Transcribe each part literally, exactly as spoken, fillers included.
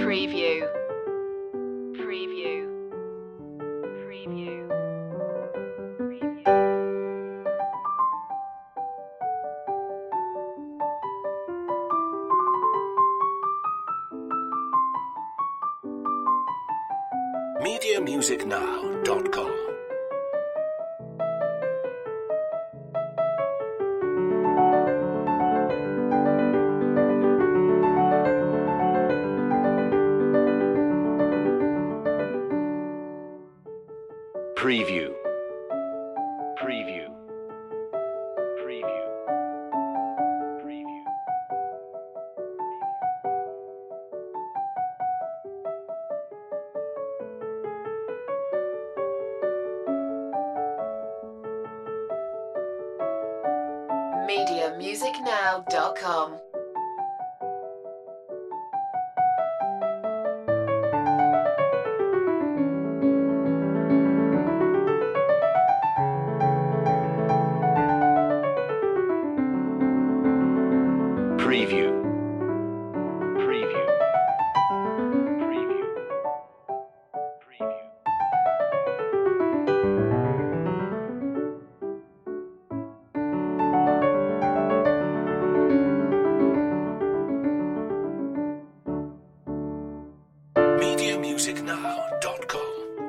Preview. Preview. Preview. media music now dot com. Preview. Preview. Preview. Preview. media music now dot com. Preview. Preview. Preview. Preview. media music now dot com.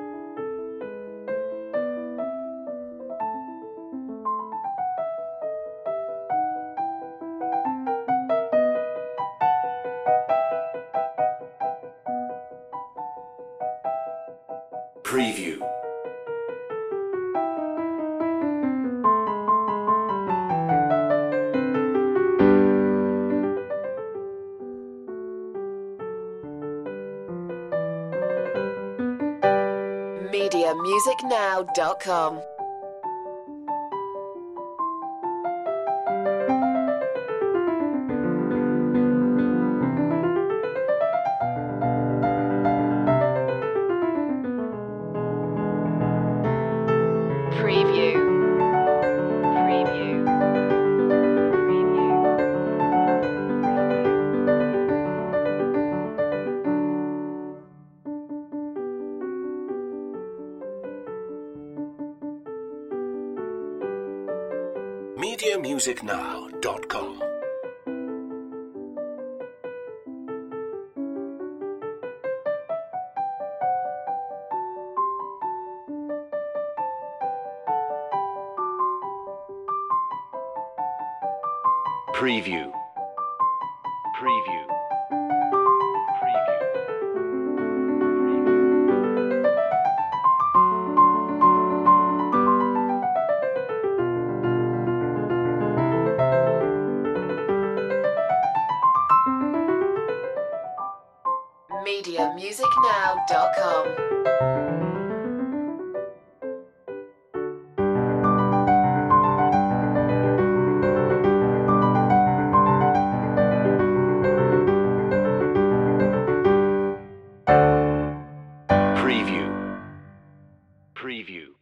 Preview. media music now dot com. Preview. Preview. Preview. media music now dot com. Preview. Preview. Preview. media music now dot com. Preview. Preview.